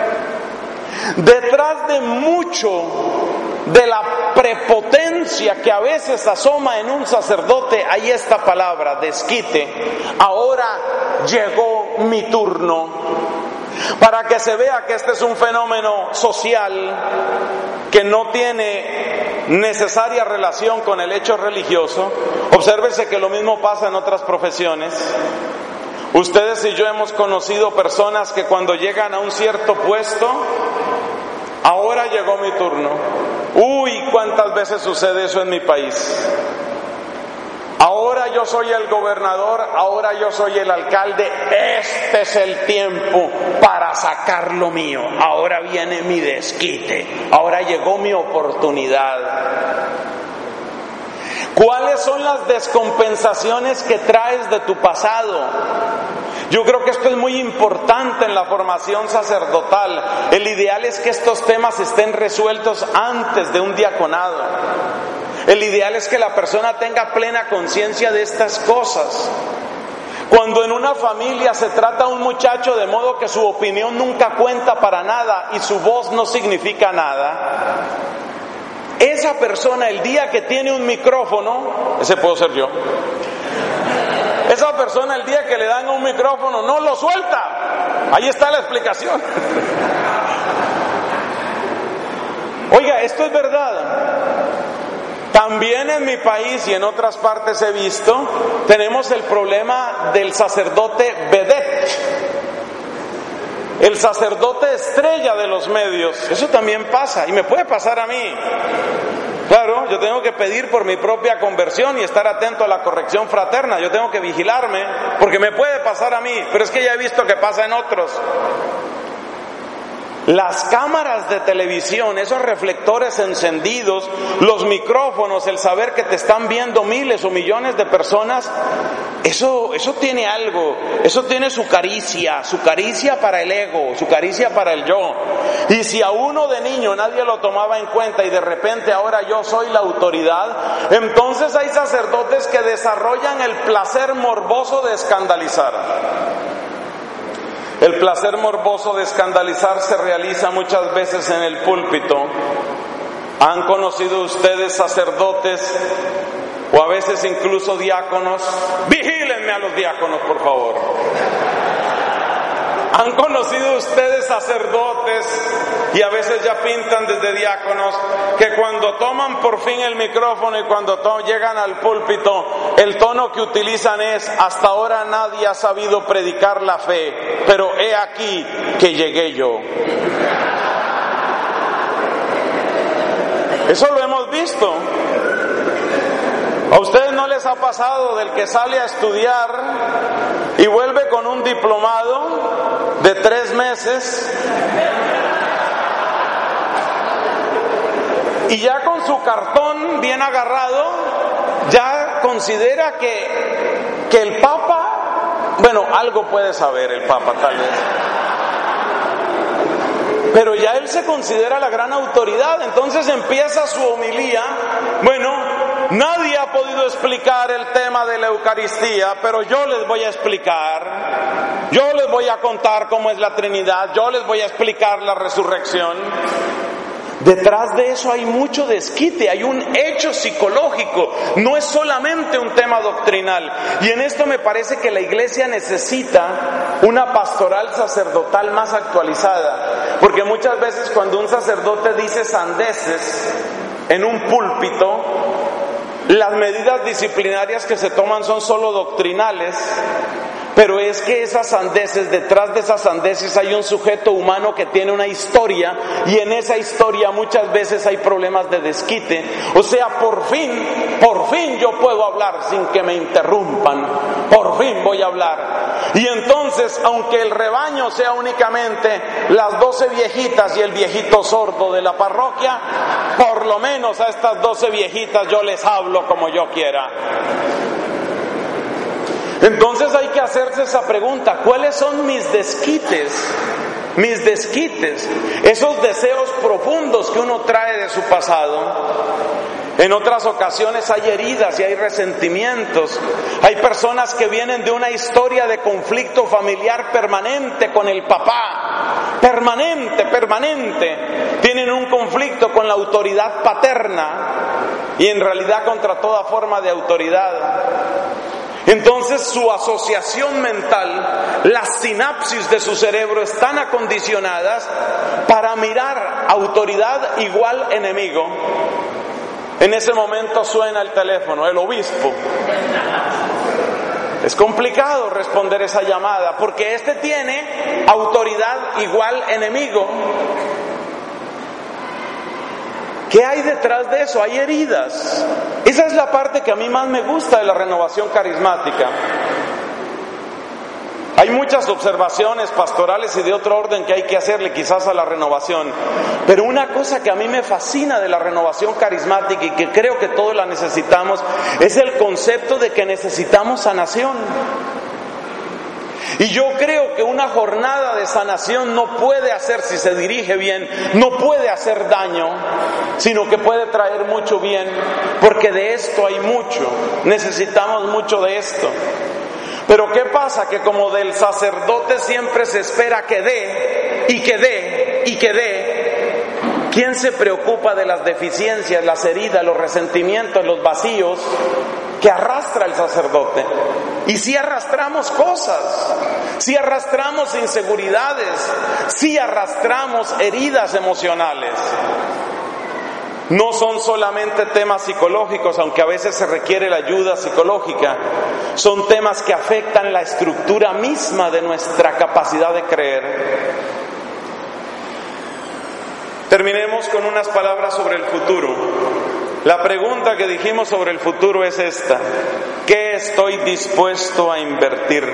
Detrás de mucho de la prepotencia que a veces asoma en un sacerdote hay esta palabra, desquite. Ahora llegó mi turno. Para que se vea que este es un fenómeno social que no tiene necesaria relación con el hecho religioso, obsérvese que lo mismo pasa en otras profesiones. Ustedes y yo hemos conocido personas que cuando llegan a un cierto puesto, ahora llegó mi turno. Uy, cuántas veces sucede eso en mi país. Ahora yo soy el gobernador, ahora yo soy el alcalde, este es el tiempo para sacar lo mío. Ahora viene mi desquite, ahora llegó mi oportunidad. ¿Cuáles son las descompensaciones que traes de tu pasado? Yo creo que esto es muy importante en la formación sacerdotal. El ideal es que estos temas estén resueltos antes de un diaconado. El ideal es que la persona tenga plena conciencia de estas cosas. Cuando en una familia se trata a un muchacho de modo que su opinión nunca cuenta para nada y su voz no significa nada, esa persona el día que tiene un micrófono, ese puedo ser yo, esa persona el día que le dan un micrófono no lo suelta. Ahí está la explicación. Oiga, esto es verdad. También en mi país y en otras partes he visto, tenemos el problema del sacerdote vedette, el sacerdote estrella de los medios. Eso también pasa y me puede pasar a mí. Claro, yo tengo que pedir por mi propia conversión y estar atento a la corrección fraterna. Yo tengo que vigilarme porque me puede pasar a mí, pero es que ya he visto que pasa en otros. Las cámaras de televisión, esos reflectores encendidos, los micrófonos, el saber que te están viendo miles o millones de personas, eso tiene algo, eso tiene su caricia para el ego, su caricia para el yo. Y si a uno de niño nadie lo tomaba en cuenta y de repente ahora yo soy la autoridad, entonces hay sacerdotes que desarrollan el placer morboso de escandalizar. El placer morboso de escandalizar se realiza muchas veces en el púlpito. ¿Han conocido ustedes sacerdotes o a veces incluso diáconos? Vigílenme a los diáconos, por favor. ¿Han conocido ustedes sacerdotes y a veces ya pintan desde diáconos que cuando toman por fin el micrófono y cuando llegan al púlpito, el tono que utilizan es: hasta ahora nadie ha sabido predicar la fe, pero he aquí que llegué yo? Eso lo hemos visto. ¿A ustedes no les ha pasado del que sale a estudiar y vuelve con un diplomado de 3 meses y ya con su cartón bien agarrado, ya considera que el Papa, bueno, algo puede saber el Papa tal vez, pero ya él se considera la gran autoridad. Entonces empieza su homilía. Bueno, nadie ha podido explicar el tema de la Eucaristía, pero yo les voy a explicar. Yo les voy a contar cómo es la Trinidad. Yo les voy a explicar la resurrección. Detrás de eso hay mucho desquite, hay un hecho psicológico, no es solamente un tema doctrinal. Y en esto me parece que la Iglesia necesita una pastoral sacerdotal más actualizada, porque muchas veces cuando un sacerdote dice sandeces en un púlpito, las medidas disciplinarias que se toman son solo doctrinales. Pero es que esas sandeces, detrás de esas sandeces hay un sujeto humano que tiene una historia, y en esa historia muchas veces hay problemas de desquite. O sea, por fin yo puedo hablar sin que me interrumpan, por fin voy a hablar. Y entonces, aunque el rebaño sea únicamente las 12 viejitas y el viejito sordo de la parroquia, por lo menos a estas 12 viejitas yo les hablo como yo quiera. Entonces hay que hacerse esa pregunta: ¿cuáles son mis desquites? Mis desquites, esos deseos profundos que uno trae de su pasado. En otras ocasiones hay heridas y hay resentimientos. Hay personas que vienen de una historia de conflicto familiar permanente con el papá. Permanente. Tienen un conflicto con la autoridad paterna y en realidad contra toda forma de autoridad. Entonces su asociación mental, las sinapsis de su cerebro están acondicionadas para mirar autoridad igual enemigo. En ese momento suena el teléfono, el obispo. Es complicado responder esa llamada porque este tiene autoridad igual enemigo. ¿Qué hay detrás de eso? Hay heridas. Esa es la parte que a mí más me gusta de la renovación carismática. Hay muchas observaciones pastorales y de otro orden que hay que hacerle quizás a la renovación. Pero una cosa que a mí me fascina de la renovación carismática y que creo que todos la necesitamos es el concepto de que necesitamos sanación. Y yo creo que una jornada de sanación no puede hacer, si se dirige bien, no puede hacer daño, sino que puede traer mucho bien, porque de esto hay mucho, necesitamos mucho de esto. Pero ¿qué pasa? Que como del sacerdote siempre se espera que dé, y que dé, y que dé, ¿quién se preocupa de las deficiencias, las heridas, los resentimientos, los vacíos que arrastra el sacerdote? Y si arrastramos cosas, si arrastramos inseguridades, si arrastramos heridas emocionales. No son solamente temas psicológicos, aunque a veces se requiere la ayuda psicológica. Son temas que afectan la estructura misma de nuestra capacidad de creer. Terminemos con unas palabras sobre el futuro. La pregunta que dijimos sobre el futuro es esta: ¿qué estoy dispuesto a invertir?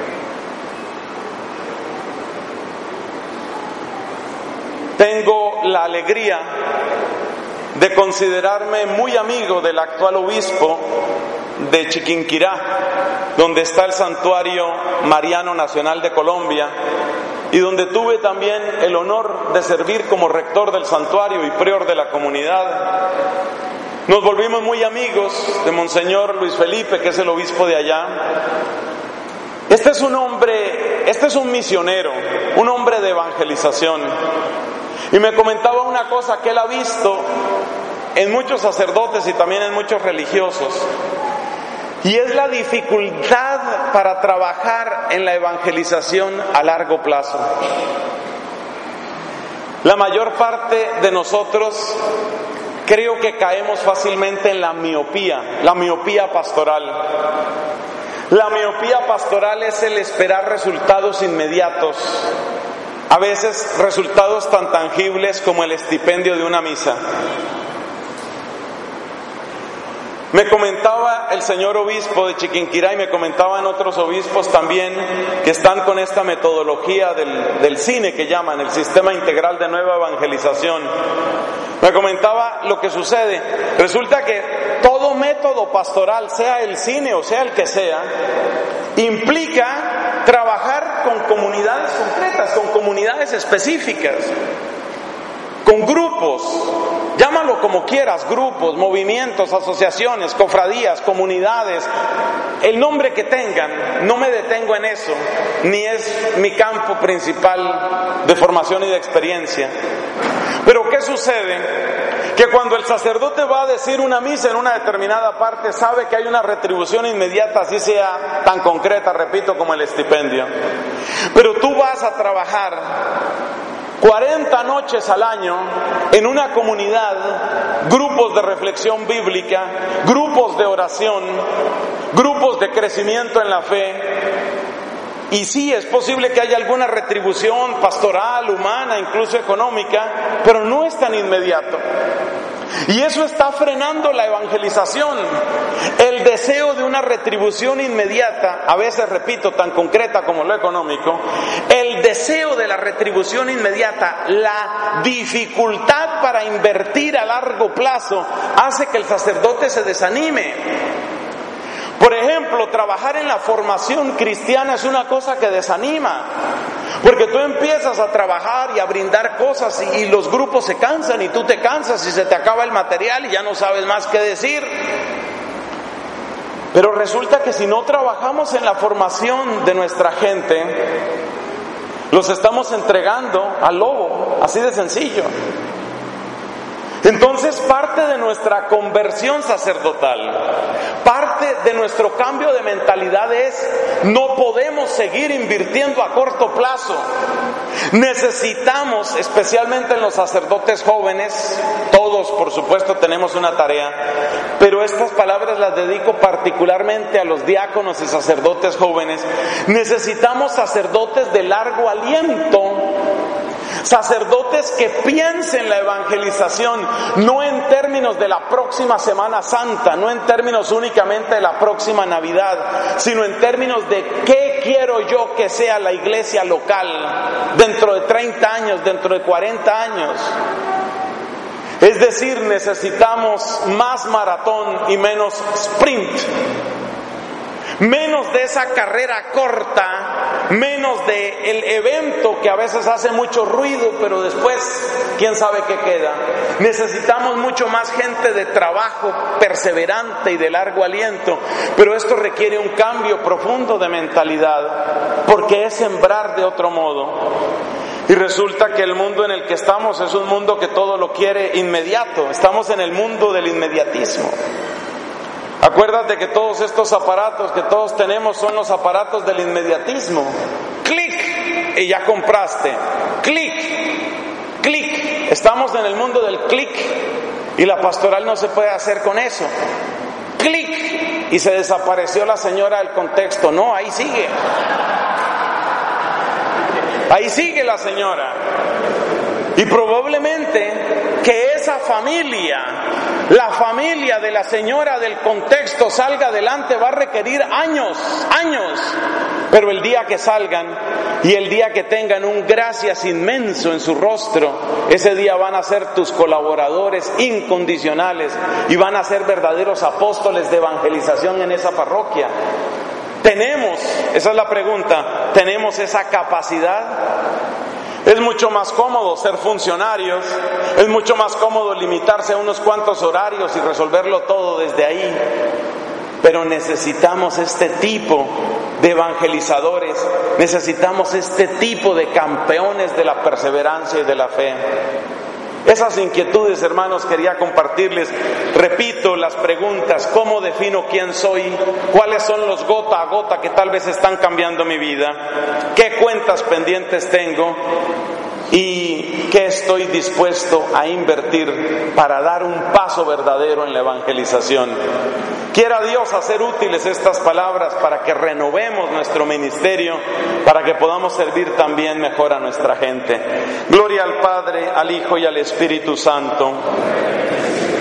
Tengo la alegría de considerarme muy amigo del actual obispo de Chiquinquirá, donde está el Santuario Mariano Nacional de Colombia, y donde tuve también el honor de servir como rector del santuario y prior de la comunidad. Nos volvimos muy amigos de Monseñor Luis Felipe, que es el obispo de allá. Este es un misionero, un hombre de evangelización. Y me comentaba una cosa que él ha visto en muchos sacerdotes y también en muchos religiosos, y es la dificultad para trabajar en la evangelización a largo plazo. La mayor parte de nosotros creo que caemos fácilmente en la miopía pastoral. La miopía pastoral es el esperar resultados inmediatos, a veces resultados tan tangibles como el estipendio de una misa. Me comentaba el señor obispo de Chiquinquirá y me comentaban otros obispos también que están con esta metodología del cine que llaman el Sistema Integral de Nueva Evangelización. Me comentaba lo que sucede. Resulta que todo método pastoral, sea el cine o sea el que sea, implica trabajar con comunidades concretas, con comunidades específicas, con grupos, llámalo como quieras, grupos, movimientos, asociaciones, cofradías, comunidades, el nombre que tengan. No me detengo en eso, ni es mi campo principal de formación y de experiencia. Pero ¿qué sucede? Que cuando el sacerdote va a decir una misa en una determinada parte, sabe que hay una retribución inmediata, así sea tan concreta, repito, como el estipendio. Pero tú vas a trabajar 40 noches al año en una comunidad, grupos de reflexión bíblica, grupos de oración, grupos de crecimiento en la fe. Y sí, es posible que haya alguna retribución pastoral, humana, incluso económica, pero no es tan inmediato. Y eso está frenando la evangelización. El deseo de una retribución inmediata, a veces, repito, tan concreta como lo económico, el deseo de la retribución inmediata, la dificultad para invertir a largo plazo, hace que el sacerdote se desanime. Por ejemplo, trabajar en la formación cristiana es una cosa que desanima, porque tú empiezas a trabajar y a brindar cosas y los grupos se cansan y tú te cansas y se te acaba el material y ya no sabes más qué decir. Pero resulta que si no trabajamos en la formación de nuestra gente, los estamos entregando al lobo, así de sencillo. Entonces, parte de nuestra conversión sacerdotal, parte de nuestro cambio de mentalidad es: no podemos seguir invirtiendo a corto plazo. Necesitamos, especialmente en los sacerdotes jóvenes, todos por supuesto tenemos una tarea, pero estas palabras las dedico particularmente a los diáconos y sacerdotes jóvenes. Necesitamos sacerdotes de largo aliento, sacerdotes que piensen la evangelización no en términos de la próxima Semana Santa, no en términos únicamente de la próxima Navidad, sino en términos de qué quiero yo que sea la iglesia local dentro de 30 años, dentro de 40 años. Es decir, necesitamos más maratón y menos sprint. Menos de esa carrera corta, menos de el evento que a veces hace mucho ruido, pero después quién sabe qué queda. Necesitamos mucho más gente de trabajo perseverante y de largo aliento, pero esto requiere un cambio profundo de mentalidad, porque es sembrar de otro modo. Y resulta que el mundo en el que estamos es un mundo que todo lo quiere inmediato. Estamos en el mundo del inmediatismo. Acuérdate que todos estos aparatos que todos tenemos son los aparatos del inmediatismo. Clic y ya compraste. Clic, clic. Estamos en el mundo del clic y la pastoral no se puede hacer con eso. Clic y se desapareció la señora del contexto. No, ahí sigue. Ahí sigue la señora. Y probablemente que esa familia, la familia de la señora del contexto, salga adelante va a requerir años, pero el día que salgan y el día que tengan un gracias inmenso en su rostro, ese día van a ser tus colaboradores incondicionales y van a ser verdaderos apóstoles de evangelización en esa parroquia. ¿Tenemos, esa es la pregunta, tenemos esa capacidad? Es mucho más cómodo ser funcionarios, es mucho más cómodo limitarse a unos cuantos horarios y resolverlo todo desde ahí. Pero necesitamos este tipo de evangelizadores, necesitamos este tipo de campeones de la perseverancia y de la fe. Esas inquietudes, hermanos, quería compartirles. Repito las preguntas: ¿cómo defino quién soy? ¿Cuáles son los gota a gota que tal vez están cambiando mi vida? ¿Qué cuentas pendientes tengo? ¿Y qué estoy dispuesto a invertir para dar un paso verdadero en la evangelización? Quiera Dios hacer útiles estas palabras para que renovemos nuestro ministerio, para que podamos servir también mejor a nuestra gente. Gloria al Padre, al Hijo y al Espíritu Santo.